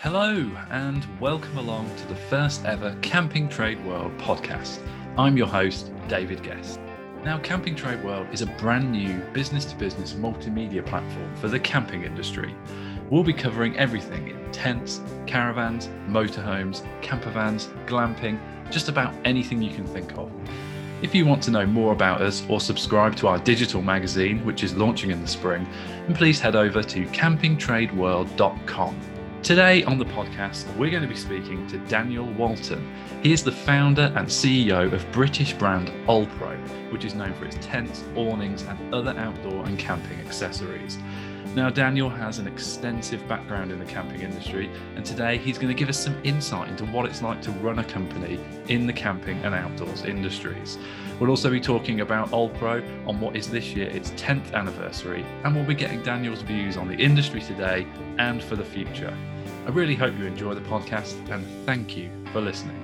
Hello and welcome along to the first ever Camping Trade World podcast. I'm your host, David Guest. Now, Camping Trade World is a brand new business-to-business multimedia platform for the camping industry. We'll be covering everything in tents, caravans, motorhomes, campervans, glamping, just about anything you can think of. If you want to know more about us or subscribe to our digital magazine, which is launching in the spring, then please head over to campingtradeworld.com. Today on the podcast, we're going to be speaking to Daniel Walton. He is the founder and CEO of British brand Allpro, which is known for its tents, awnings, and other outdoor and camping accessories. Now, Daniel has an extensive background in the camping industry, and today he's going to give us some insight into what it's like to run a company in the camping and outdoors industries. We'll also be talking about Allpro on what is this year its 10th anniversary, and we'll be getting Daniel's views on the industry today and for the future. I really hope you enjoy the podcast, and thank you for listening.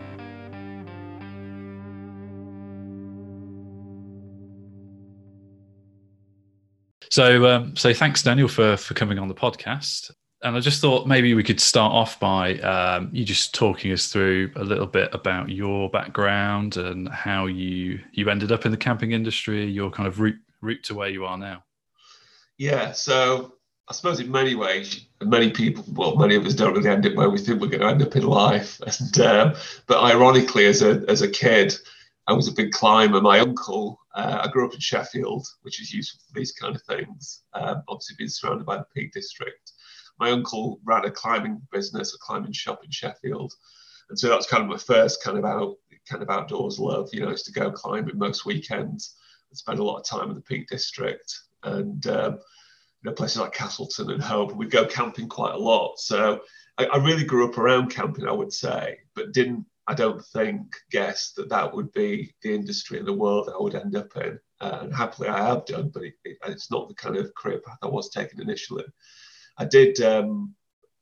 So thanks, Daniel, for coming on the podcast. And I just thought maybe we could start off by you just talking us through a little bit about your background and how you ended up in the camping industry, your kind of route to where you are now. Yeah, so I suppose in many ways, many people, well, many of us don't really end up where we think we're going to end up in life. And but ironically, as a kid, I was a big climber. My uncle, I grew up in Sheffield, which is useful for these kind of things, obviously being surrounded by the Peak District. My uncle ran a climbing business, a climbing shop in Sheffield. And so that's kind of my first kind of outdoors love. You know, I used to go climbing most weekends and spend a lot of time in the Peak District and places like Castleton and Hope. We'd go camping quite a lot. So I really grew up around camping, I would say, but I don't think, guess that would be the industry and the world that I would end up in. And happily I have done, but it's not the kind of career path I was taking initially. I did, again,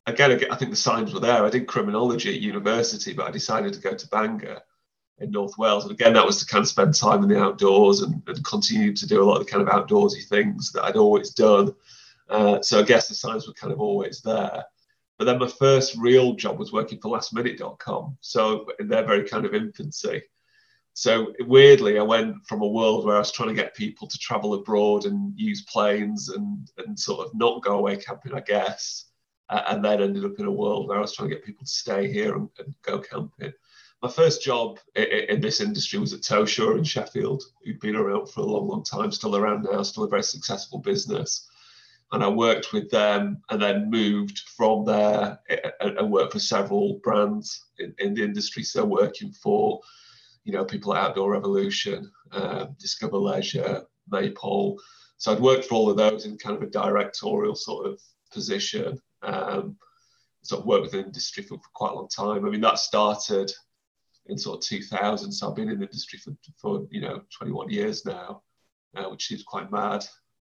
I think the signs were there. I did criminology at university, but I decided to go to Bangor in North Wales. And again, that was to kind of spend time in the outdoors and continue to do a lot of the kind of outdoorsy things that I'd always done. So I guess the signs were kind of always there. But then my first real job was working for lastminute.com. So in their very kind of infancy. So weirdly, I went from a world where I was trying to get people to travel abroad and use planes and sort of not go away camping, I guess, and then ended up in a world where I was trying to get people to stay here and go camping. My first job in this industry was at Towsure in Sheffield, who'd been around for a long, long time, still around now, still a very successful business. And I worked with them and then moved from there and worked for several brands in the industry. So working for, people like Outdoor Revolution, Discover Leisure, Maypole. So I'd worked for all of those in kind of a directorial sort of position. So I've worked with the industry for quite a long time. I mean, that started in sort of 2000. So I've been in the industry for 21 years now, which seems quite mad.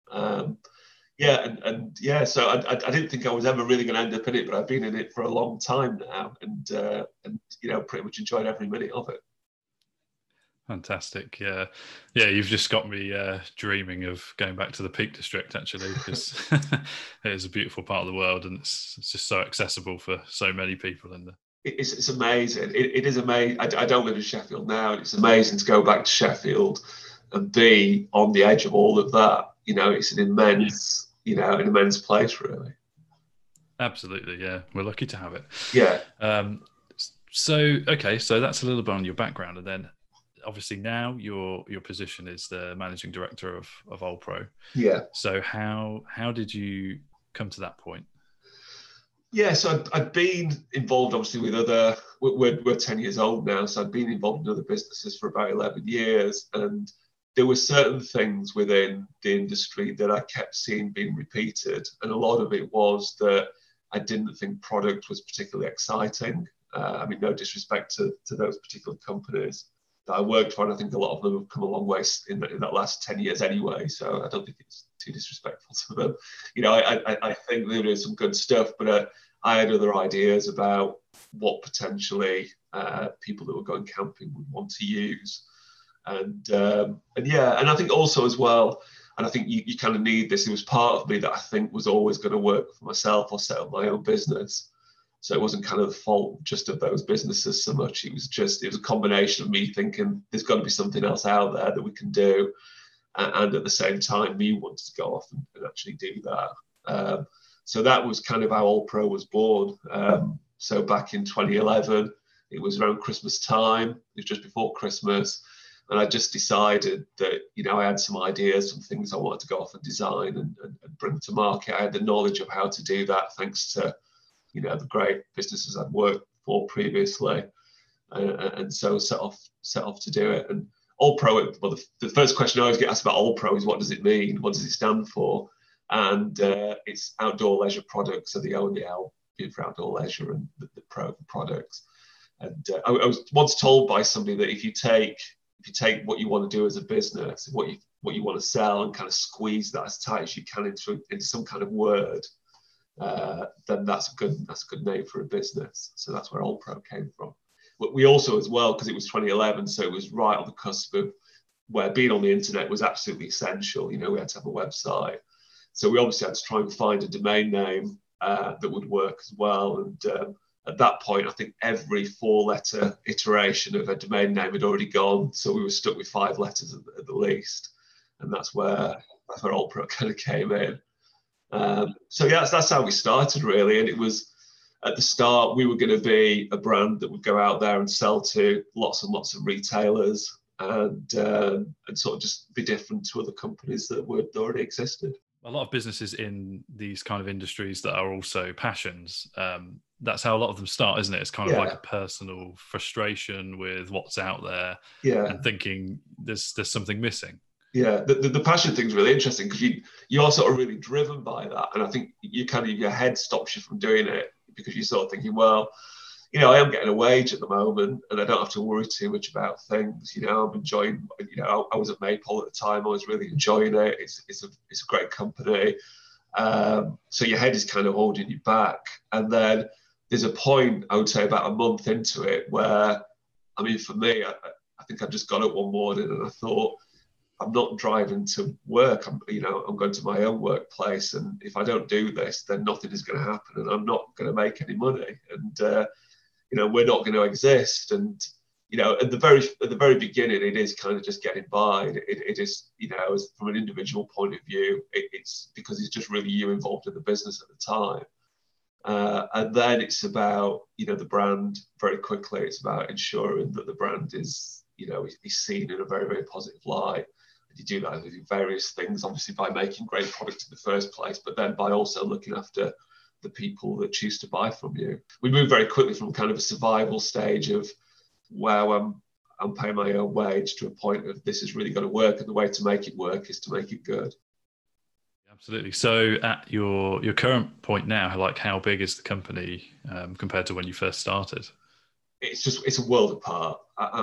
So I didn't think I was ever really going to end up in it, but I've been in it for a long time now, and pretty much enjoyed every minute of it. Fantastic. Yeah, you've just got me dreaming of going back to the Peak District, actually, because it is a beautiful part of the world, and it's just so accessible for so many people in there. It's amazing. It is amazing. I don't live in Sheffield now, and it's amazing to go back to Sheffield and be on the edge of all of that. It's an immense, an immense place, really. Absolutely, yeah. We're lucky to have it. Yeah. So that's a little bit on your background, and then obviously now your position is the managing director of Allpro. Yeah. So how did you come to that point? Yeah, so I'd been involved obviously with other. We're 10 years old now, so I'd been involved in other businesses for about 11 years, and there were certain things within the industry that I kept seeing being repeated. And a lot of it was that I didn't think product was particularly exciting. No disrespect to those particular companies that I worked for. And I think a lot of them have come a long way in that last 10 years anyway. So I don't think it's too disrespectful to them. I think there is some good stuff, but I had other ideas about what potentially people that were going camping would want to use. And I think also as well, and I think you kind of need this. It was part of me that I think was always going to work for myself or set up my own business. So it wasn't kind of the fault just of those businesses so much. It was a combination of me thinking there's got to be something else out there that we can do, and at the same time me wanted to go off and actually do that. So that was kind of how AllPro was born. So back in 2011, it was around Christmas time. It was just before Christmas. And I just decided that, I had some ideas, some things I wanted to go off and design and bring to market. I had the knowledge of how to do that thanks to, the great businesses I'd worked for previously. And so set off to do it. And AllPro, well, the first question I always get asked about AllPro is, what does it mean? What does it stand for? And it's outdoor leisure products. So the O and the L being for outdoor leisure, and the Pro for products. And I was once told by somebody that if you take what you want to do as a business, what you want to sell, and kind of squeeze that as tight as you can into some kind of word, then that's a good name for a business. So that's where AllPro came from. But we also, as well, because it was 2011, so it was right on the cusp of where being on the internet was absolutely essential. We had to have a website, so we obviously had to try and find a domain name that would work as well. And at that point, I think every 4-letter iteration of a domain name had already gone, so we were stuck with 5 letters at the least, and that's where AllPro kind of came in. So yeah, that's how we started, really. And it was, at the start, we were going to be a brand that would go out there and sell to lots and lots of retailers, and sort of just be different to other companies that already existed. A lot of businesses in these kind of industries that are also passions, that's how a lot of them start, isn't it? It's kind of like a personal frustration with what's out there, and thinking there's something missing. Yeah, the passion thing's really interesting, because you are sort of really driven by that, and I think your head stops you from doing it, because you're sort of thinking, well, I am getting a wage at the moment, and I don't have to worry too much about things. I'm enjoying. I was at Maypole at the time. I was really enjoying it. It's a great company. So your head is kind of holding you back, and then there's a point, I would say, about a month into it, where, for me, I think I just got up one morning and I thought, I'm not driving to work. I'm going to my own workplace, and if I don't do this, then nothing is going to happen, and I'm not going to make any money, and we're not going to exist. And at the very beginning, it is kind of just getting by. It is, from an individual point of view, it's because it's just really you involved in the business at the time. And then it's about, the brand very quickly. It's about ensuring that the brand is seen in a very, very positive light. And you do that with various things, obviously by making great products in the first place, but then by also looking after the people that choose to buy from you. We moved very quickly from kind of a survival stage of, wow, I'm paying my own wage, to a point of, this is really going to work, and the way to make it work is to make it good. Absolutely. So at your current point now, how big is the company compared to when you first started? It's a world apart.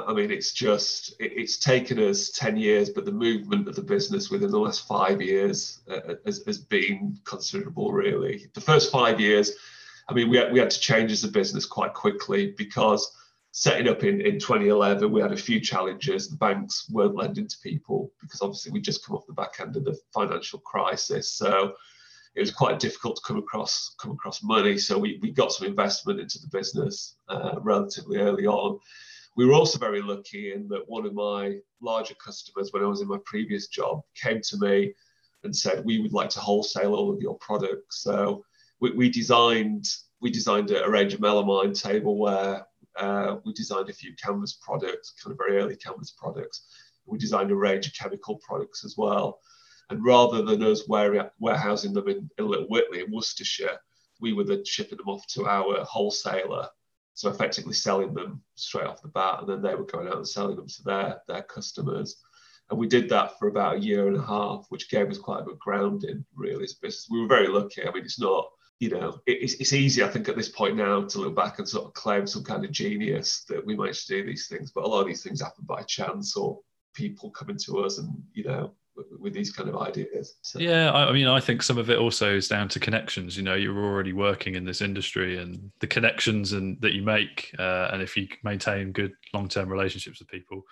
It's taken us 10 years, but the movement of the business within the last 5 years has been considerable, really. The first 5 years, we had to change as a business quite quickly, because setting up in 2011, we had a few challenges. The banks weren't lending to people, because obviously we just come off the back end of the financial crisis. So it was quite difficult to come across money. So we got some investment into the business relatively early on. We were also very lucky in that one of my larger customers, when I was in my previous job, came to me and said, we would like to wholesale all of your products. So we designed a range of melamine tableware. We designed a few canvas products, kind of very early canvas products. We designed a range of chemical products as well. And rather than us warehousing them in Little Whitley in Worcestershire, we were then shipping them off to our wholesaler, so effectively selling them straight off the bat, and then they were going out and selling them to their customers. And we did that for about 1.5 years, which gave us quite a good grounding, really, as a business. We were very lucky. It's not, it's easy, I think, at this point now to look back and sort of claim some kind of genius that we managed to do these things, but a lot of these things happen by chance, or people coming to us and, with these kind of ideas. So. Yeah, I think some of it also is down to connections. You're already working in this industry, and the connections that you make, and if you maintain good long-term relationships with people,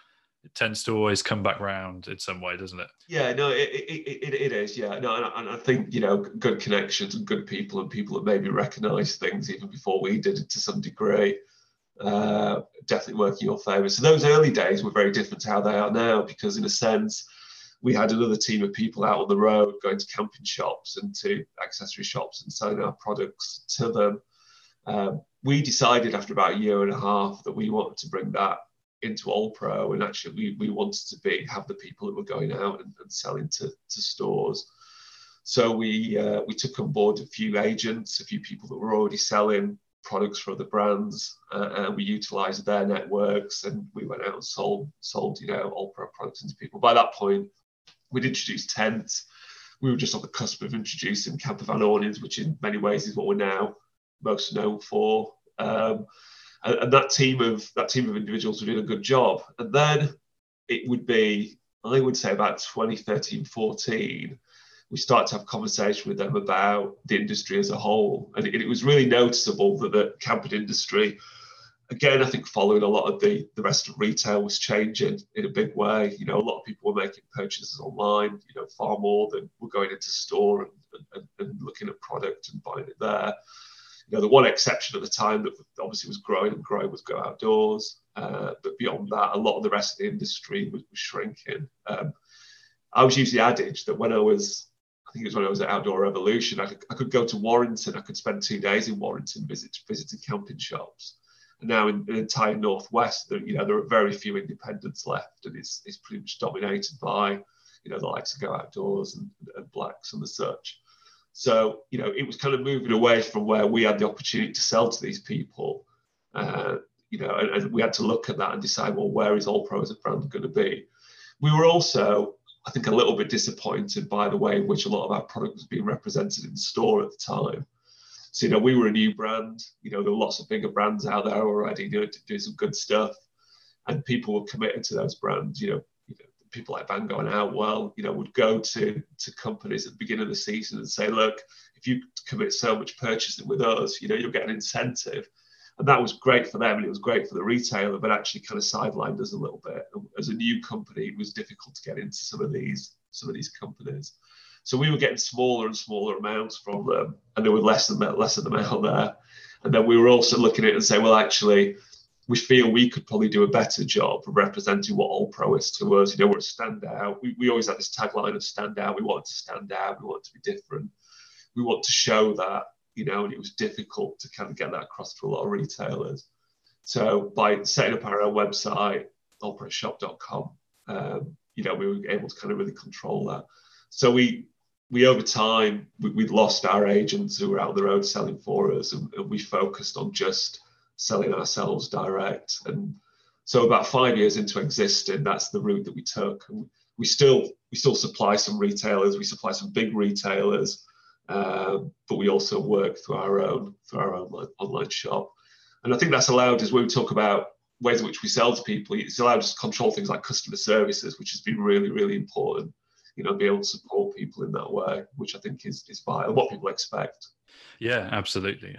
tends to always come back round in some way, doesn't it? Yeah, no, it is. Yeah, no, and I think, good connections and good people and people that maybe recognise things even before we did it to some degree, definitely work in your favour. So those early days were very different to how they are now, because in a sense, we had another team of people out on the road going to camping shops and to accessory shops and selling our products to them. We decided after about a year and a half that we wanted to bring that into AllPro, and actually we wanted to have the people that were going out and selling to stores. So we took on board a few agents, a few people that were already selling products for other brands, and we utilised their networks, and we went out and sold AllPro products into people. By that point, we'd introduced tents. We were just on the cusp of introducing camper van awnings, which in many ways is what we're now most known for. And that team of individuals were doing a good job. And then it would be, I would say, about 2013, 14, we started to have a conversation with them about the industry as a whole. And it was really noticeable that the camping industry, again, I think following a lot of the rest of retail, was changing in a big way. A lot of people were making purchases online, far more than were going into store and looking at product and buying it there. The one exception at the time that obviously was growing was Go Outdoors. But beyond that, a lot of the rest of the industry was shrinking. I was using the adage that when I was at Outdoor Revolution, I could go to Warrington. I could spend 2 days in Warrington visiting camping shops. And now in the entire Northwest, there are very few independents left, and it's pretty much dominated by, the likes of Go Outdoors and Blacks and the such. So, it was kind of moving away from where we had the opportunity to sell to these people, and we had to look at that and decide, well, where is AllPro as a brand going to be? We were also, I think, a little bit disappointed by the way in which a lot of our product was being represented in the store at the time. So, we were a new brand. There were lots of bigger brands out there already doing some good stuff, and people were committed to those brands. People like Bango and Outwell, would go to companies at the beginning of the season and say, look, if you commit so much purchasing with us, you'll get an incentive. And that was great for them, and it was great for the retailer, but actually kind of sidelined us a little bit. As a new company, it was difficult to get into some of these companies. So we were getting smaller and smaller amounts from them, and there were less of them out there. And then we were also looking at it and saying, well, actually, we feel we could probably do a better job of representing what AllPro is to us. We're a standout. We always had this tagline of stand out. We wanted to stand out. We wanted to be different. We want to show that, and it was difficult to kind of get that across to a lot of retailers. So by setting up our own website, allproshop.com, we were able to kind of really control that. So we over time, we'd lost our agents who were out on the road selling for us, and we focused on just selling ourselves direct. And so about 5 years into existing, that's the route that we took. And we still supply some retailers, we supply some big retailers, but we also work through our own online shop. And I think that's allowed us, when we talk about ways in which we sell to people, it's allowed us to control things like customer services, which has been really, really important. Be able to support people in that way, which I think is vital, what people expect. Yeah, absolutely.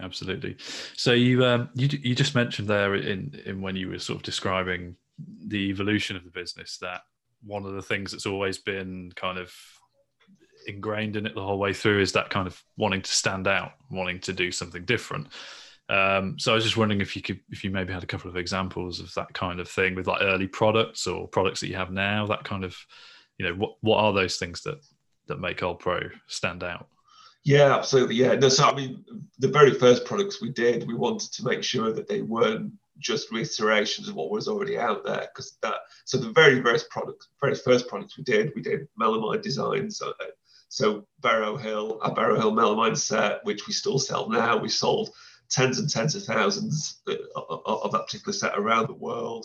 So you just mentioned there in when you were sort of describing the evolution of the business, that one of the things that's always been kind of ingrained in it the whole way through is that kind of wanting to stand out, wanting to do something different. So I was just wondering if you maybe had a couple of examples of that kind of thing with like early products or products that you have now, that kind of, what are those things that make AllPro stand out? Yeah, absolutely. Yeah. No, so I mean, the very first products we did, we wanted to make sure that they weren't just reiterations of what was already out there. So the very first products we did melamine designs. So our Barrow Hill melamine set, which we still sell now. We sold tens and tens of thousands of that particular set around the world.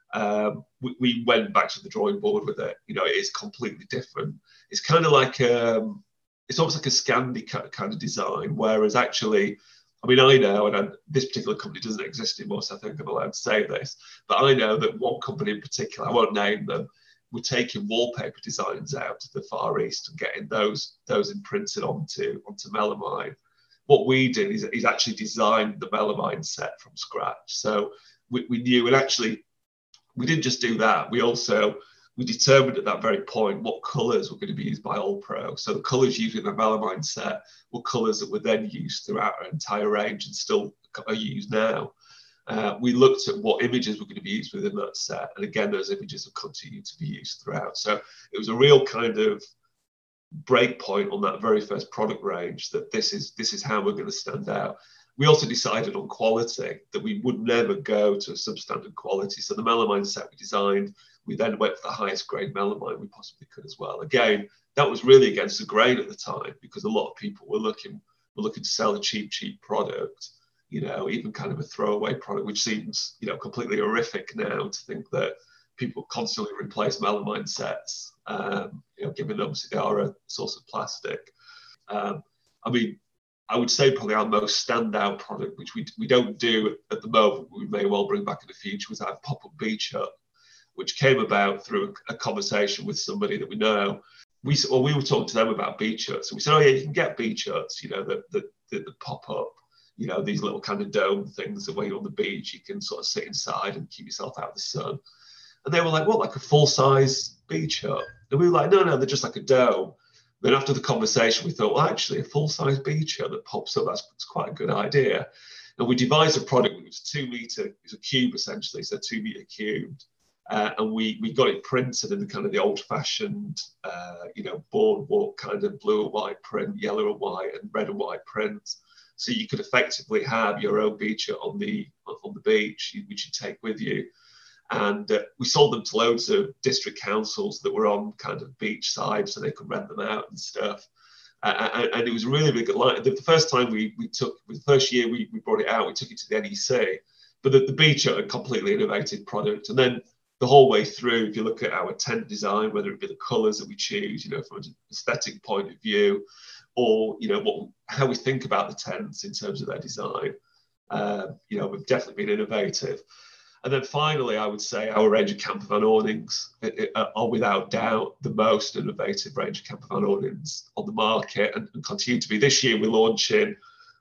We went back to the drawing board with it. It is completely different. It's kind of like it's almost like a Scandi kind of design, whereas actually, I mean, I know, and this particular company doesn't exist anymore, so I think I'm allowed to say this, but I know that one company in particular, I won't name them, were taking wallpaper designs out to the Far East and getting those imprinted onto melamine. What we did is actually designed the melamine set from scratch. So we knew, and actually, we didn't just do that. We determined at that very point what colours were going to be used by Allpro. So the colours used in the melamine set were colours that were then used throughout our entire range and still are used now. We looked at what images were going to be used within that set. And again, those images have continued to be used throughout. So it was a real kind of break point on that very first product range that this is how we're going to stand out. We also decided on quality, that we would never go to a substandard quality. So the melamine set we designed, we then went for the highest grade melamine we possibly could as well. Again, that was really against the grain at the time because a lot of people were looking to sell a cheap product, even kind of a throwaway product, which seems, completely horrific now to think that people constantly replace melamine sets, given obviously they are a source of plastic. I would say probably our most standout product, which we don't do at the moment, but we may well bring back in the future, was our pop-up beach hut, which came about through a conversation with somebody that we know. We were talking to them about beach huts, and we said, oh yeah, you can get beach huts, that pop up, these little kind of dome things that when you're on the beach, you can sort of sit inside and keep yourself out of the sun. And they were like, what, like a full-size beach hut? And we were like, no, they're just like a dome. Then after the conversation, we thought, well, actually, a full-size beach hut that pops up, that's quite a good idea. And we devised a product which was 2 meter, it's a cube essentially, so 2 meter cubed. And we got it printed in the kind of the old-fashioned, boardwalk kind of blue and white print, yellow and white, and red and white print. So you could effectively have your own beach hut on the beach, which you take with you. And we sold them to loads of district councils that were on kind of beach side, so they could rent them out and stuff. And it was really big. Like the first time the first year we brought it out, we took it to the NEC. But the beach hut, a completely innovative product. And then the whole way through, if you look at our tent design, whether it be the colours that we choose, from an aesthetic point of view, or how we think about the tents in terms of their design, we've definitely been innovative. And then finally, I would say our range of camper van awnings are without doubt the most innovative range of camper van awnings on the market, and continue to be. This year, we're launching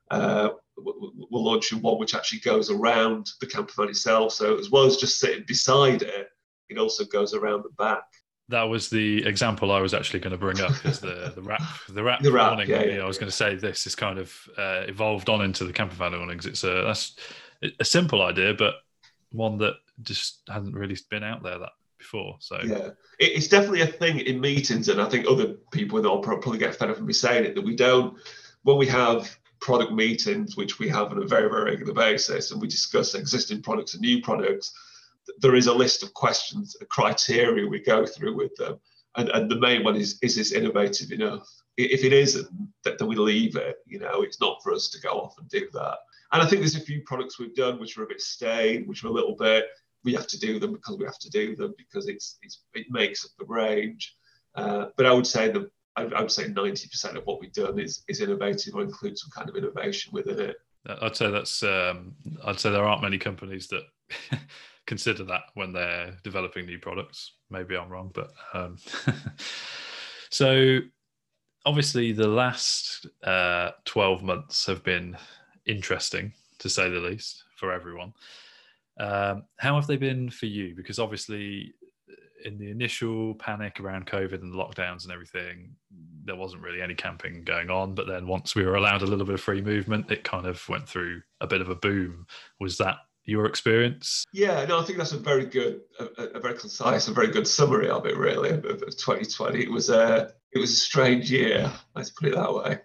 one which actually goes around the camper van itself. So as well as just sitting beside it, it also goes around the back. That was the example I was actually going to bring up, is the wrap awning. Yeah, I was going to say this is kind of evolved on into the camper van awnings. That's a simple idea, but one that just hasn't really been out there that before. So yeah, it's definitely a thing in meetings, and I think other people will probably get fed up with me saying it, that we don't, when we have product meetings, which we have on a very, very regular basis, and we discuss existing products and new products, there is a list of questions, a criteria we go through with them. And the main one is this innovative enough? If it isn't, then we leave it. It's not for us to go off and do that. And I think there's a few products we've done which are a bit staid, which are a little bit, we have to do them because we have to do them, because it makes up the range. But I would say 90% of what we've done is innovative or includes some kind of innovation within it. I'd say there aren't many companies that consider that when they're developing new products. Maybe I'm wrong, but so obviously the last 12 months have been interesting, to say the least, for everyone. How have they been for you? Because obviously in the initial panic around COVID and the lockdowns and everything, there wasn't really any camping going on. But then once we were allowed a little bit of free movement, it kind of went through a bit of a boom. Was that your experience? Yeah, no, I think that's a very good, a very concise, a very good summary of it, really, of 2020. It was a strange year, let's put it that way.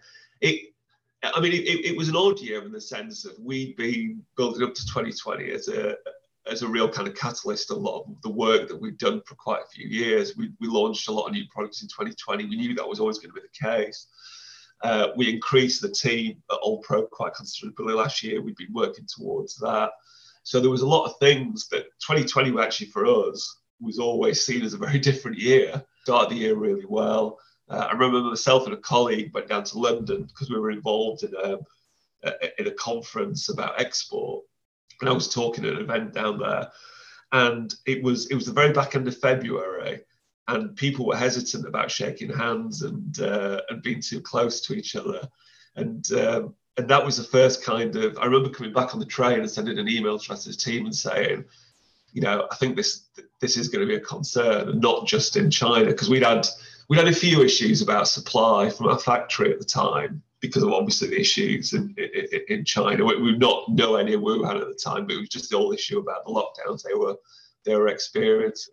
It was an odd year in the sense that we'd been building up to 2020 as a real kind of catalyst. A lot of the work that we'd done for quite a few years. We launched a lot of new products in 2020. We knew that was always going to be the case. We increased the team at Allpro quite considerably last year. We'd been working towards that. So there was a lot of things that 2020 actually for us was always seen as a very different year. Started the year really well. I remember myself and a colleague went down to London because we were involved in a conference about export. And I was talking at an event down there. And it was the very back end of February. And people were hesitant about shaking hands and being too close to each other. And that was the first kind of, I remember coming back on the train and sending an email to the rest of the team and saying, I think this is going to be a concern, and not just in China, because we'd had a few issues about supply from our factory at the time because of obviously the issues in China. We've not no idea Wuhan at the time, but it was just the whole issue about the lockdowns they were experiencing.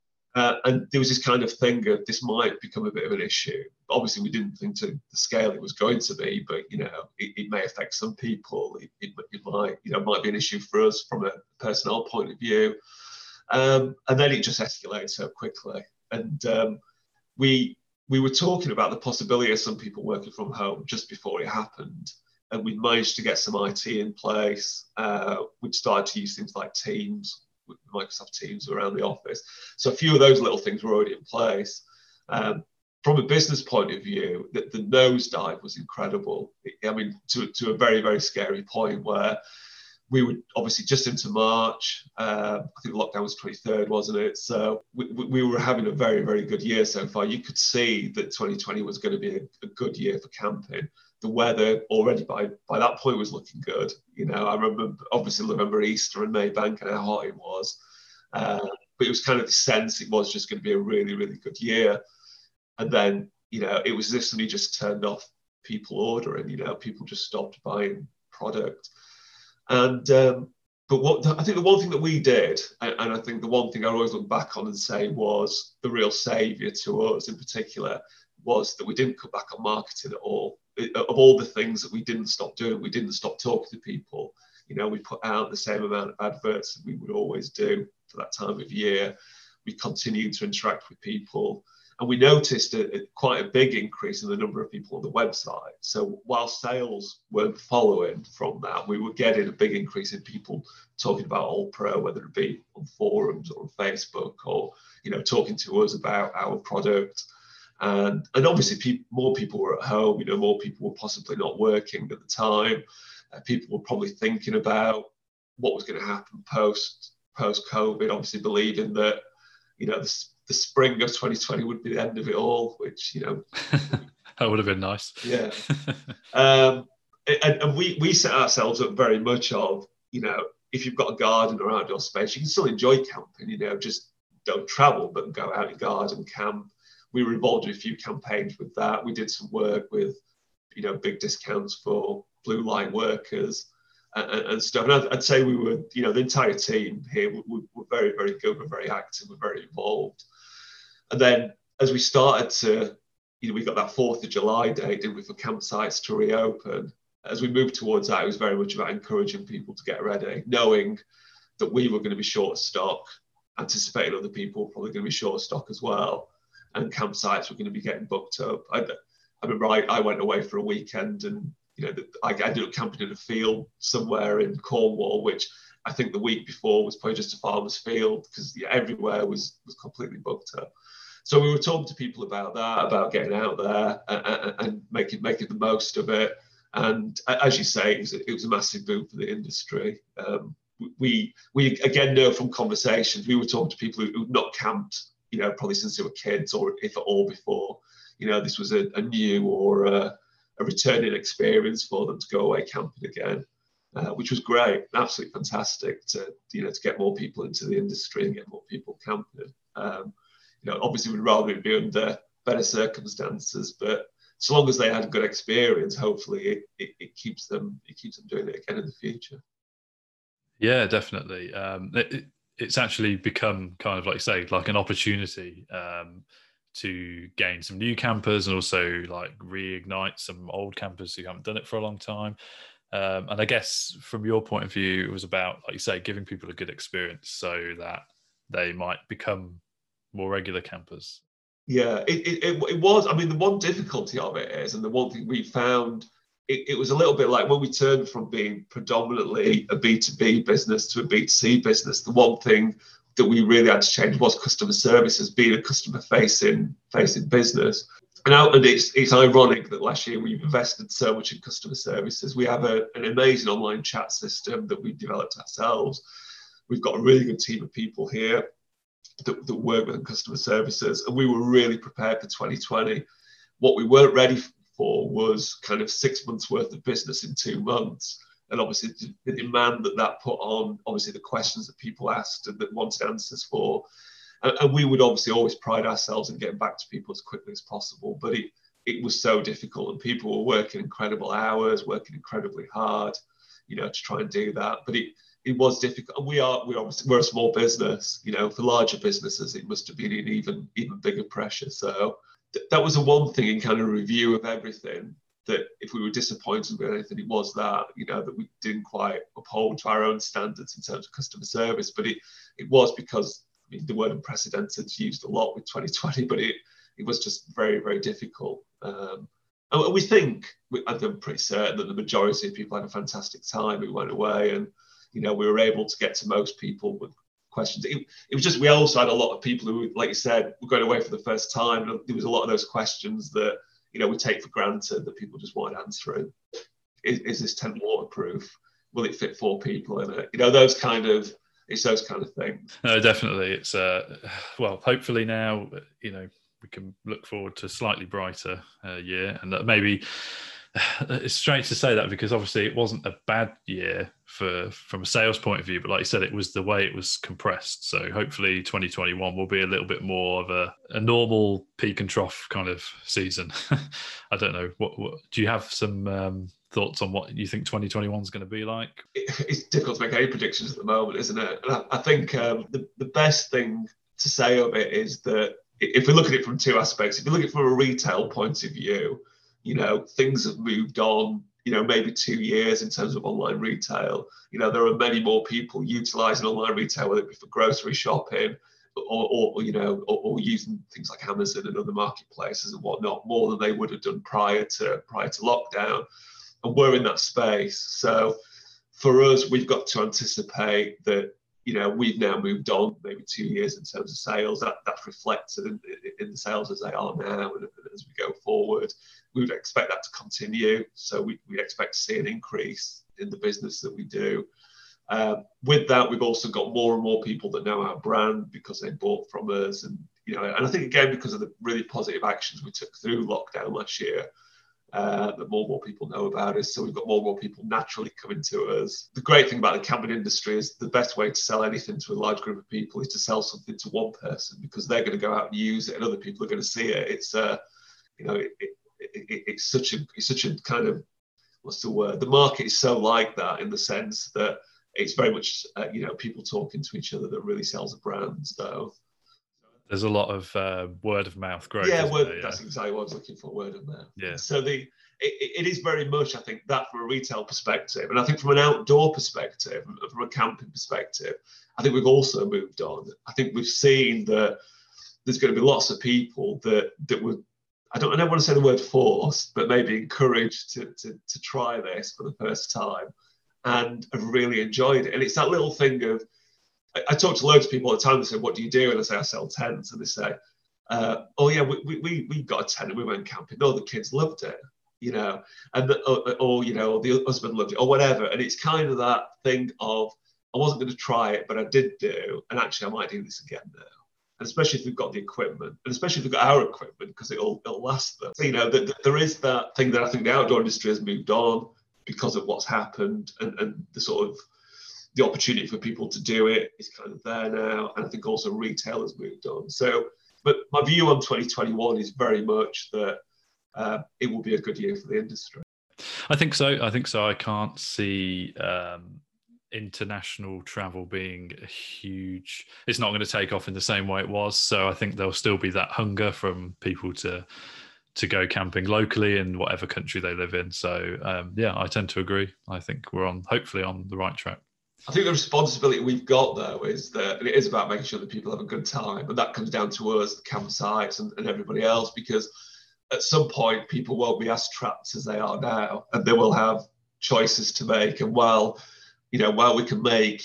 And there was this kind of thing of this might become a bit of an issue. Obviously, we didn't think to the scale it was going to be, but it may affect some people. It might be an issue for us from a personnel point of view. And then it just escalated so quickly. And we were talking about the possibility of some people working from home just before it happened. And we managed to get some IT in place. We'd started to use things like Teams, Microsoft Teams around the office. So a few of those little things were already in place. From a business point of view, the nosedive was incredible. I mean, to a very, very scary point where we were obviously just into March. I think the lockdown was 23rd, wasn't it? So we were having a very, very good year so far. You could see that 2020 was going to be a good year for camping. The weather already by that point was looking good. I remember obviously November, Easter and Maybank and how hot it was. But it was kind of the sense it was just going to be a really, really good year. And then, it was this and he just turned off people ordering, people just stopped buying product. And but I think the one thing that we did, and I think the one thing I always look back on and say was the real saviour to us in particular, was that we didn't cut back on marketing at all. Of all the things that we didn't stop doing, we didn't stop talking to people. We put out the same amount of adverts that we would always do for that time of year. We continued to interact with people. And we noticed quite a big increase in the number of people on the website. So while sales weren't following from that, we were getting a big increase in people talking about AllPro, whether it be on forums or on Facebook, or talking to us about our product. And obviously, more people were at home. More people were possibly not working at the time. People were probably thinking about what was going to happen post COVID. Obviously, believing that the spring of 2020 would be the end of it all, which that would have been nice. Yeah. And we set ourselves up very much of if you've got a garden or outdoor space, you can still enjoy camping. Just don't travel, but go out in garden, camp. We were involved in a few campaigns with that. We did some work with, big discounts for blue light workers and stuff. And I'd say we were, the entire team here were very, very good. We're very active. We're very involved. And then as we started to, we got that 4th of July date, didn't we, for campsites to reopen. As we moved towards that, it was very much about encouraging people to get ready, knowing that we were going to be short of stock, anticipating other people were probably going to be short of stock as well. And campsites were going to be getting booked up. I remember I went away for a weekend and, I ended up camping in a field somewhere in Cornwall, which I think the week before was probably just a farmer's field because everywhere was completely booked up. So we were talking to people about that, about getting out there and making the most of it. And as you say, it was a massive boom for the industry. We again know from conversations, we were talking to people who'd not camped, probably since they were kids, or if at all before. This was a new or a returning experience for them to go away camping again, which was great, absolutely fantastic to get more people into the industry and get more people camping. Obviously we'd rather it be under better circumstances, but so long as they had a good experience, hopefully it keeps them doing it again in the future. Yeah, definitely. It's actually become kind of, like you say, like an opportunity to gain some new campers and also like reignite some old campers who haven't done it for a long time. And I guess from your point of view, it was about, like you say, giving people a good experience so that they might become more regular campers. Yeah, it was. I mean, the one difficulty of it is, and the one thing we found, it was a little bit like when we turned from being predominantly a B2B business to a B2C business, the one thing that we really had to change was customer services, being a customer facing business. And it's ironic that last year we've invested so much in customer services. We have an amazing online chat system that we developed ourselves. We've got a really good team of people here that work within customer services, and we were really prepared for 2020. What we weren't ready for was kind of 6 months worth of business in 2 months. And obviously the demand that put on, obviously the questions that people asked and that wanted answers for. And we would obviously always pride ourselves in getting back to people as quickly as possible. But it was so difficult, and people were working incredible hours, working incredibly hard, to try and do that. But it was difficult. And we're a small business, for larger businesses, it must have been an even bigger pressure. So that was the one thing in kind of review of everything, that if we were disappointed with anything, it was that, that we didn't quite uphold to our own standards in terms of customer service. But it was because, the word unprecedented is used a lot with 2020, but it was just very, very difficult. And we think, I'm pretty certain that the majority of people had a fantastic time who went away, and, we were able to get to most people with questions. It was just, we also had a lot of people who, like you said, were going away for the first time. And there was a lot of those questions that, we take for granted that people just wanted answering. Is this tent waterproof? Will it fit 4 people in it? It's those kind of things. No, definitely. It's hopefully now, we can look forward to a slightly brighter year, and that maybe it's strange to say that, because obviously it wasn't a bad year from a sales point of view, but like you said, it was the way it was compressed. So hopefully 2021 will be a little bit more of a normal peak and trough kind of season. I don't know. What do you have some thoughts on what you think 2021 is going to be like? It's difficult to make any predictions at the moment, isn't it? And I think the best thing to say of it is that if we look at it from 2 aspects, if you look at it from a retail point of view, things have moved on, maybe 2 years in terms of online retail. There are many more people utilizing online retail, whether it be for grocery shopping or using things like Amazon and other marketplaces and whatnot, more than they would have done prior to lockdown. And we're in that space. So for us, we've got to anticipate that, we've now moved on maybe 2 years in terms of sales. That's reflected in the sales as they are now, and as we go forward, we would expect that to continue. So we expect to see an increase in the business that we do. With that, we've also got more and more people that know our brand because they bought from us, and and I think again because of the really positive actions we took through lockdown last year. That more and more people know about us. So we've got more and more people naturally coming to us. The great thing about the camping industry is the best way to sell anything to a large group of people is to sell something to one person, because they're going to go out and use it and other people are going to see it. It's it's such a kind of, what's the word? The market is so like that, in the sense that it's very much people talking to each other that really sells a brand. So there's a lot of word of mouth growth. Yeah, that's exactly what I was looking for, word of mouth. Yeah. So it is very much, I think, that from a retail perspective. And I think from an outdoor perspective, from a camping perspective, I think we've also moved on. I think we've seen that there's going to be lots of people that would, I don't want to say the word forced, but maybe encouraged to try this for the first time and have really enjoyed it. And it's that little thing of, I talk to loads of people all the time. They say, "What do you do?" And I say, "I sell tents." And they say, "Oh yeah, we got a tent and we went camping. No, the kids loved it, and the husband loved it, or whatever." And it's kind of that thing of, I wasn't going to try it, but I did do, and actually I might do this again now. And especially if we've got the equipment, and especially if we've got our equipment, because it'll last them. So, there is that thing that I think the outdoor industry has moved on because of what's happened, and the sort of the opportunity for people to do it is kind of there now. And I think also retail has moved on. So, but my view on 2021 is very much that it will be a good year for the industry. I think so. I can't see international travel being a huge, it's not going to take off in the same way it was. So I think there'll still be that hunger from people to go camping locally in whatever country they live in. So I tend to agree. I think we're hopefully on the right track. I think the responsibility we've got, though, is that, and it is about making sure that people have a good time, and that comes down to us, the campsites and everybody else, because at some point people won't be as trapped as they are now, and they will have choices to make. And while we can make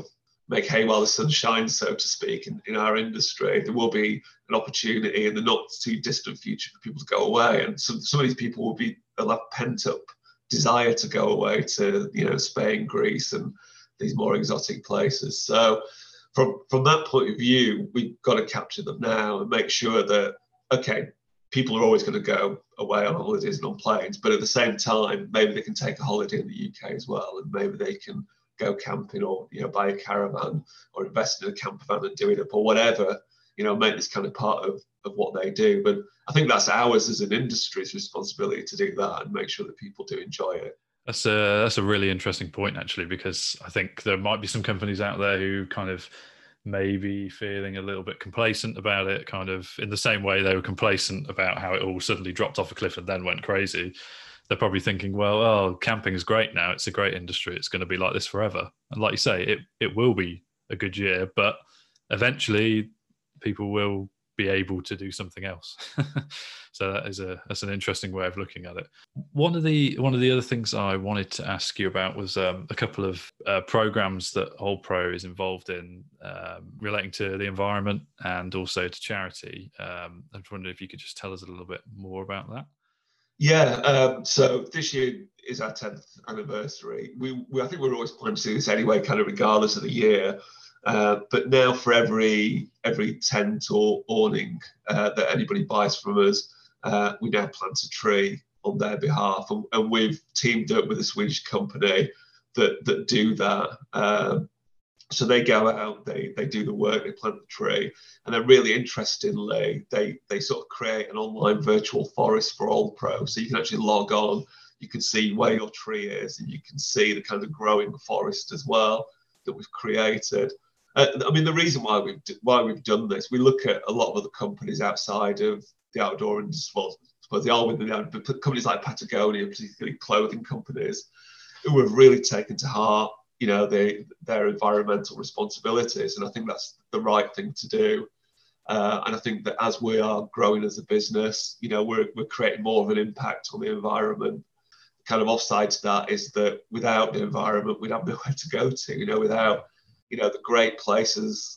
hay while the sun shines, so to speak, in our industry, there will be an opportunity in the not too distant future for people to go away, and some of these people will have pent up desire to go away to Spain, Greece, and these more exotic places. So from that point of view, we've got to capture them now and make sure that, okay, people are always going to go away on holidays and on planes, but at the same time, maybe they can take a holiday in the UK as well, and maybe they can go camping, or buy a caravan, or invest in a camper van and do it up, or whatever. Make this kind of part of what they do. But I think that's ours as an industry's responsibility to do that and make sure that people do enjoy it. That's a really interesting point, actually, because I think there might be some companies out there who kind of maybe feeling a little bit complacent about it, kind of in the same way they were complacent about how it all suddenly dropped off a cliff and then went crazy. They're probably thinking, well, camping is great now. It's a great industry. It's going to be like this forever. And like you say, it will be a good year, but eventually people will be able to do something else. So that's an interesting way of looking at it. One of the other things I wanted to ask you about was a couple of programs that AllPro is involved in, relating to the environment and also to charity. I was wondering if you could just tell us a little bit more about that. Yeah, so this year is our 10th anniversary. I think we're always planning to do this anyway, kind of regardless of the year. But now for every tent or awning that anybody buys from us, we now plant a tree on their behalf, and we've teamed up with a Swedish company that do that. So they go out, they do the work, they plant the tree, and then really interestingly, they sort of create an online virtual forest for AllPro. So you can actually log on, you can see where your tree is, and you can see the kind of growing forest as well that we've created. The reason why we've done this, we look at a lot of other companies outside of the outdoor industry. Well, I suppose they are within the outdoor, but companies like Patagonia, particularly clothing companies, who have really taken to heart, their environmental responsibilities, and I think that's the right thing to do. And I think that as we are growing as a business, we're creating more of an impact on the environment. The kind of offside to that is that without the environment, we'd have nowhere to go to. Without the great places.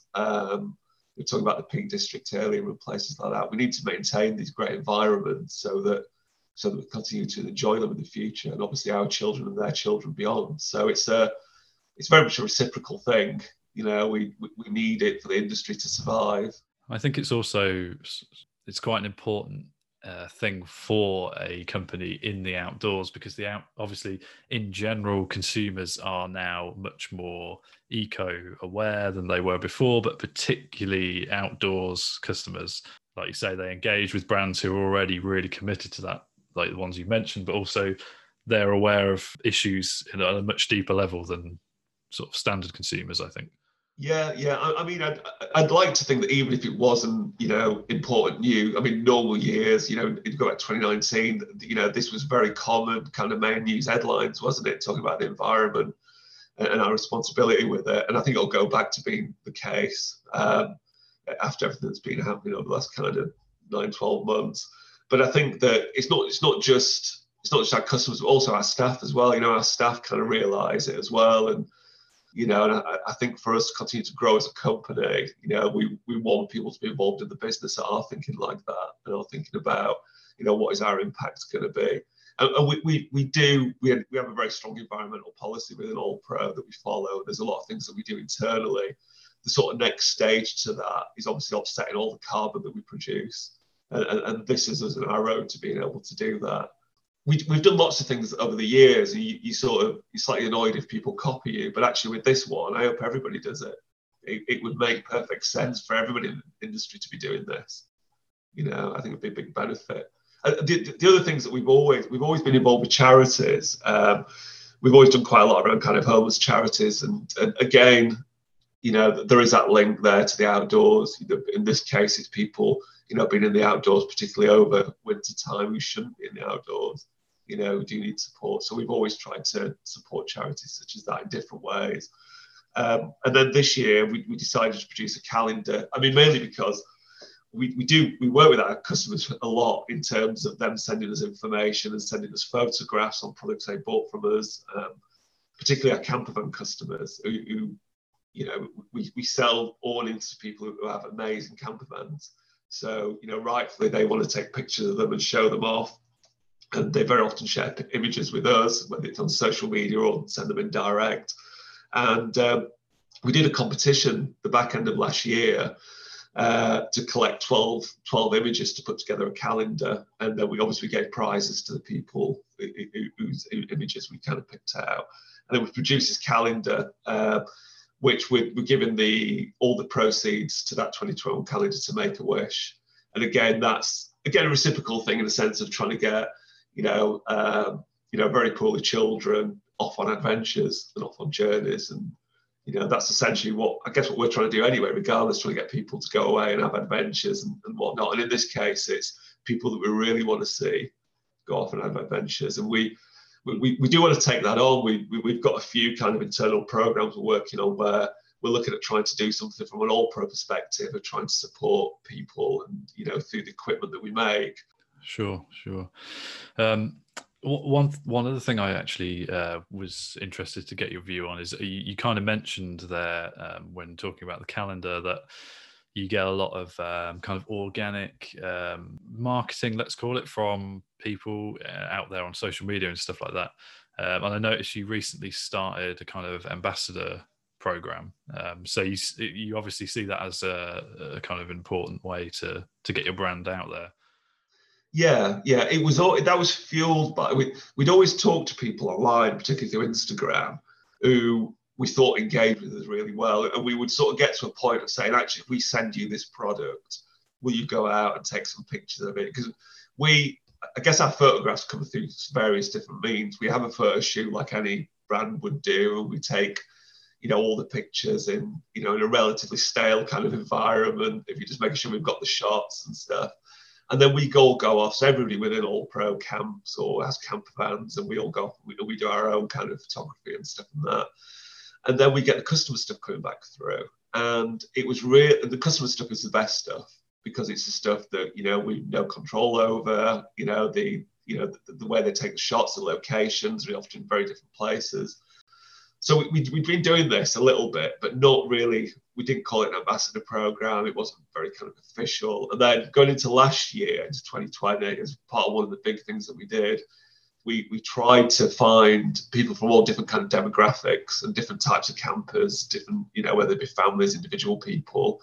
We were talking about the Peak District earlier and places like that. We need to maintain these great environments so that we continue to enjoy them in the future, and obviously our children and their children beyond. So it's very much a reciprocal thing. We need it for the industry to survive. I think it's quite an important thing for a company in the outdoors, because obviously in general consumers are now much more eco-aware than they were before, but particularly outdoors customers, like you say, they engage with brands who are already really committed to that, like the ones you mentioned, but also they're aware of issues at a much deeper level than sort of standard consumers, I think. Yeah. I'd like to think that even if it wasn't, important news, normal years, you go back to 2019, this was very common kind of main news headlines, wasn't it? Talking about the environment and our responsibility with it. And I think it'll go back to being the case after everything that's been happening over the last kind of 9-12 months. But I think that it's not just our customers, but also our staff as well. Our staff kind of realise it as well. And and I think for us to continue to grow as a company, we want people to be involved in the business that are thinking like that and are thinking about, what is our impact going to be. And we have a very strong environmental policy within AllPro that we follow. There's a lot of things that we do internally. The sort of next stage to that is obviously offsetting all the carbon that we produce. And this is us on our road to being able to do that. We've done lots of things over the years, and you're slightly annoyed if people copy you, but actually with this one, I hope everybody does it. It would make perfect sense for everybody in the industry to be doing this. I think it'd be a big benefit. The other things that we've always been involved with charities. We've always done quite a lot around kind of homeless charities, and again, there is that link there to the outdoors. In this case, it's people being in the outdoors, particularly over winter time, who shouldn't be in the outdoors. Who do need support. So we've always tried to support charities such as that in different ways. And then this year we decided to produce a calendar. Mainly because we work with our customers a lot in terms of them sending us information and sending us photographs on products they bought from us, particularly our campervan customers who we sell awnings to people who have amazing campervans. So, rightfully they want to take pictures of them and show them off. And they very often share images with us, whether it's on social media or send them in direct. And we did a competition the back end of last year to collect 12 images to put together a calendar. And then we obviously gave prizes to the people whose images we kind of picked out. And then we produced this calendar, which we're giving all the proceeds to that 2021 calendar to Make-A-Wish. And again, that's a reciprocal thing in the sense of trying to get, very poorly children off on adventures and off on journeys. And, that's essentially what we're trying to do anyway, regardless, trying to get people to go away and have adventures and whatnot. And in this case, it's people that we really want to see go off and have adventures. And we do want to take that on. We've got a few kind of internal programs we're working on where we're looking at trying to do something from an All Pro perspective of trying to support people and, through the equipment that we make. Sure. One other thing I actually was interested to get your view on is you kind of mentioned there when talking about the calendar that you get a lot of kind of organic marketing, let's call it, from people out there on social media and stuff like that. And I noticed you recently started a kind of ambassador program. So you obviously see that as a kind of important way to get your brand out there. Yeah. It was that was fueled by we'd always talk to people online, particularly through Instagram, who we thought engaged with us really well, and we would sort of get to a point of saying, actually, if we send you this product, will you go out and take some pictures of it? Because I guess our photographs come through various different means. We have a photo shoot like any brand would do, and we take all the pictures in in a relatively stale kind of environment, if you're just making sure we've got the shots and stuff. And then we all go off. So everybody within All Pro camps or has camper vans, and we all go off. We do our own kind of photography and stuff and that. And then we get the customer stuff coming back through. And it was the customer stuff is the best stuff because it's the stuff that we've no control over. The way they take the shots, the locations, we're often in very different places. So we've been doing this a little bit, but not really. We didn't call it an ambassador program. It wasn't very kind of official. And then going into last year, into 2020, as part of one of the big things that we did, we tried to find people from all different kind of demographics and different types of campers, different, whether it be families, individual people.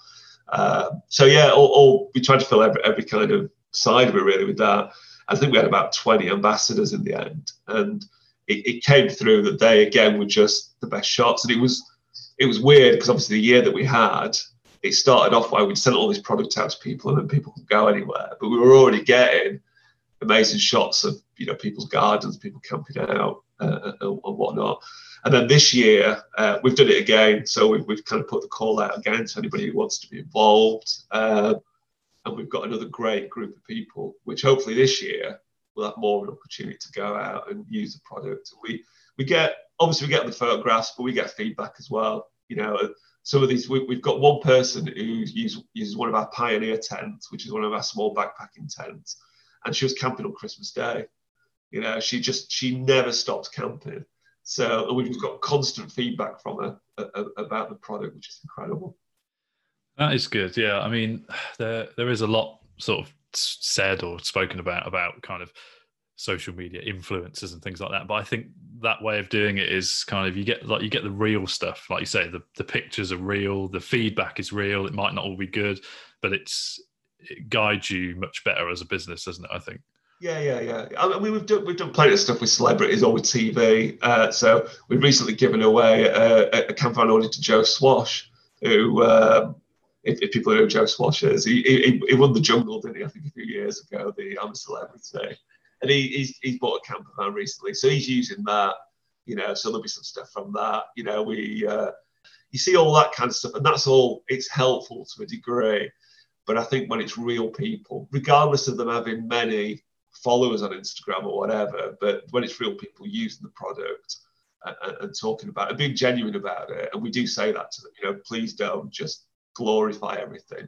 We tried to fill every kind of side of it really with that. I think we had about 20 ambassadors in the end. And it came through that they, again, were just the best shots. And it was weird because obviously the year that we had, it started off where we'd sent all this product out to people and then people could go anywhere. But we were already getting amazing shots of, people's gardens, people camping out and whatnot. And then this year, we've done it again. So we've kind of put the call out again to anybody who wants to be involved. And we've got another great group of people, which hopefully this year we'll have more of an opportunity to go out and use the product. We get the photographs, but we get feedback as well. Some of these, we've got one person who uses one of our Pioneer tents, which is one of our small backpacking tents, and she was camping on Christmas Day. She never stopped camping. So and we've got constant feedback from her about the product, which is incredible. That is good. Yeah, I mean, there is a lot sort of said or spoken about kind of social media influencers and things like that, but I think that way of doing it is kind of you get the real stuff, like you say, the pictures are real, the feedback is real. It might not all be good, but it guides you much better as a business, doesn't it? I think. Yeah. I mean, we've done plenty of stuff with celebrities or with TV. So we've recently given away a camper van order to Joe Swash, who, if people know who Joe Swash is, he won the Jungle, didn't he? I think a few years ago, the I'm a Celebrity, and he's bought a camper van recently, so he's using that. So there'll be some stuff from that. You see all that kind of stuff, and that's all. It's helpful to a degree, but I think when it's real people, regardless of them having many followers on Instagram or whatever, but when it's real people using the product and talking about it, being genuine about it, and we do say that to them, please don't just glorify everything.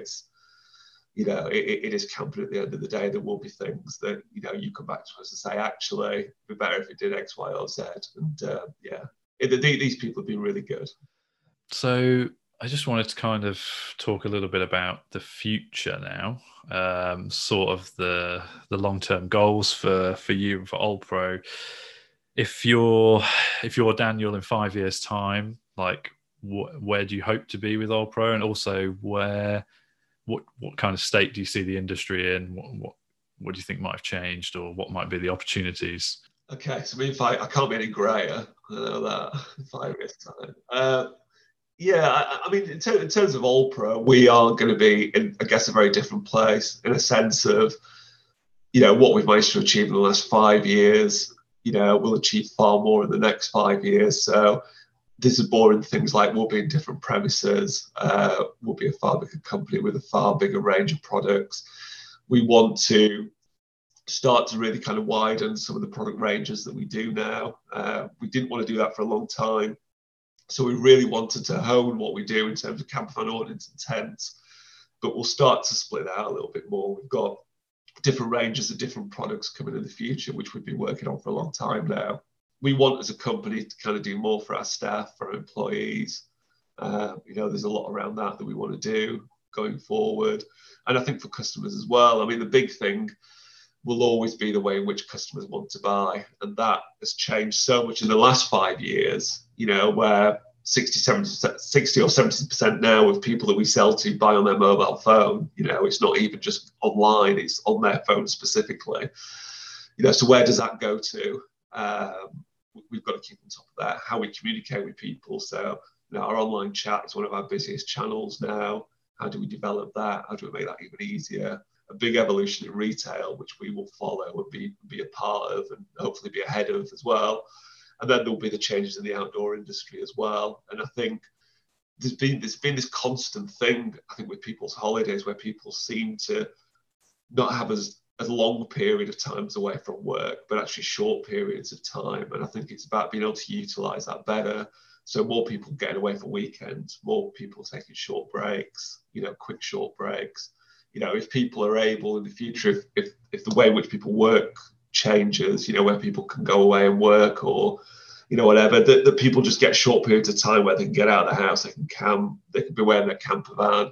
It is camping at the end of the day. There will be things that you come back to us and say, actually, it'd be better if it did X, Y, or Z. And these people have been really good. So I just wanted to kind of talk a little bit about the future now, sort of the long-term goals for you and for All Pro. If you're Daniel in 5 years' time, like where do you hope to be with All Pro, and also where what kind of state do you see the industry in? What do you think might have changed, or what might be the opportunities? Okay, so I can't be any grayer. I know that 5 years time. Yeah, I mean, in terms of Allpro, we are going to be in, I guess, a very different place in a sense of, what we've managed to achieve in the last 5 years. We'll achieve far more in the next 5 years. So this is boring things like we'll be in different premises. We'll be a far bigger company with a far bigger range of products. We want to start to really kind of widen some of the product ranges that we do now. We didn't want to do that for a long time. So we really wanted to hone what we do in terms of campervan awnings and tents, but we'll start to split out a little bit more. We've got different ranges of different products coming in the future, which we've been working on for a long time now. We want as a company to kind of do more for our staff, for our employees. There's a lot around that we want to do going forward. And I think for customers as well. I mean, the big thing will always be the way in which customers want to buy. And that has changed so much in the last 5 years, where 60 or 70% now of people that we sell to buy on their mobile phone. It's not even just online, it's on their phone specifically. So where does that go to? We've got to keep on top of that, how we communicate with people. So our online chat is one of our busiest channels now. How do we develop that? How do we make that even easier? A big evolution in retail, which we will follow and be a part of and hopefully be ahead of as well. And then there'll be the changes in the outdoor industry as well. And I think there's been this constant thing, I think, with people's holidays where people seem to not have as long period of times away from work, but actually short periods of time. And I think it's about being able to utilize that better. So more people getting away for weekends, more people taking short breaks, quick short breaks. If people are able in the future, if the way in which people work changes, where people can go away and work or, whatever, that people just get short periods of time where they can get out of the house, they can camp, they can be wearing their camper van.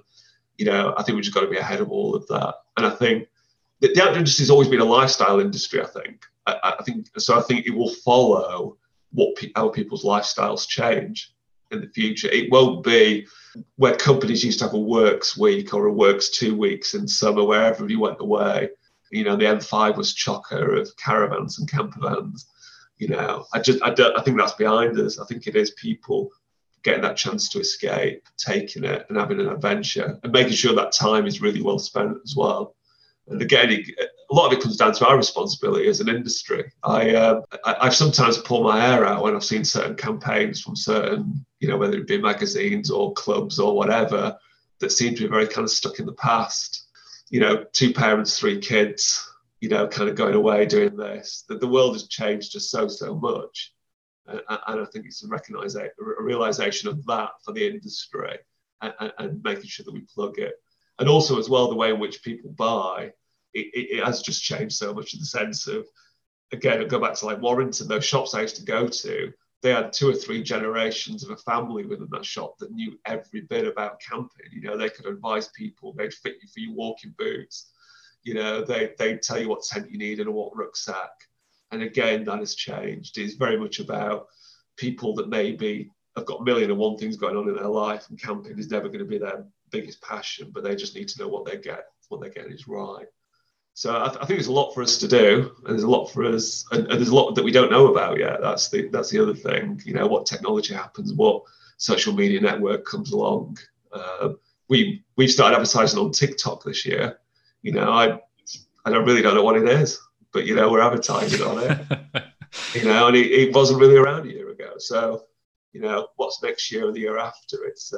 I think we've just got to be ahead of all of that. And I think that the outdoor industry has always been a lifestyle industry, I think. I think it will follow how people's lifestyles change in the future. It won't be where companies used to have a works week or a works 2 weeks in summer where everybody went away. The M5 was chocker of caravans and camper vans. I think that's behind us. I think it is people getting that chance to escape, taking it and having an adventure and making sure that time is really well spent as well. And again, a lot of it comes down to our responsibility as an industry. I've sometimes pulled my hair out when I've seen certain campaigns from certain, whether it be magazines or clubs or whatever, that seem to be very kind of stuck in the past. 2 parents, 3 kids, kind of going away doing this. That the world has changed just so much. And I think it's a realization of that for the industry and making sure that we plug it. And also as well, the way in which people buy, it has just changed so much in the sense of, again, I go back to like Warrington, those shops I used to go to, they had 2 or 3 generations of a family within that shop that knew every bit about camping. They could advise people, they'd fit you for your walking boots. They'd tell you what tent you needed or what rucksack. And again, that has changed. It's very much about people that maybe have got a million and one things going on in their life, and camping is never going to be their biggest passion, but they just need to know what they're getting is right. So I think there's a lot for us to do, and there's a lot for us, and there's a lot that we don't know about yet. That's the other thing. What technology happens, what social media network comes along. We've started advertising on TikTok this year. I really don't know what it is, but we're advertising on it. And it wasn't really around a year ago. So what's next year or the year after? It's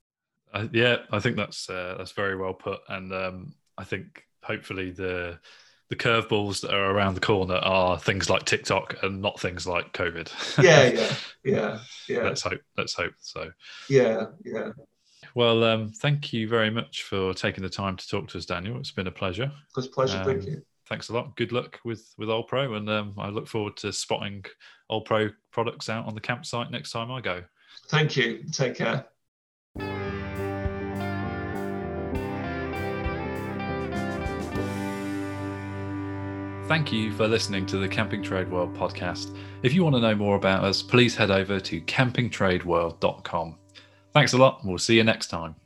I think that's very well put, and I think hopefully the curveballs that are around the corner are things like TikTok and not things like COVID. Yeah. Let's hope so. Yeah. Well, thank you very much for taking the time to talk to us, Daniel. It's been a pleasure. It was a pleasure. Thank you. Thanks a lot. Good luck with Allpro, and I look forward to spotting Allpro products out on the campsite next time I go. Thank you. Take care. Thank you for listening to the Camping Trade World podcast. If you want to know more about us, please head over to campingtradeworld.com. Thanks a lot, and we'll see you next time.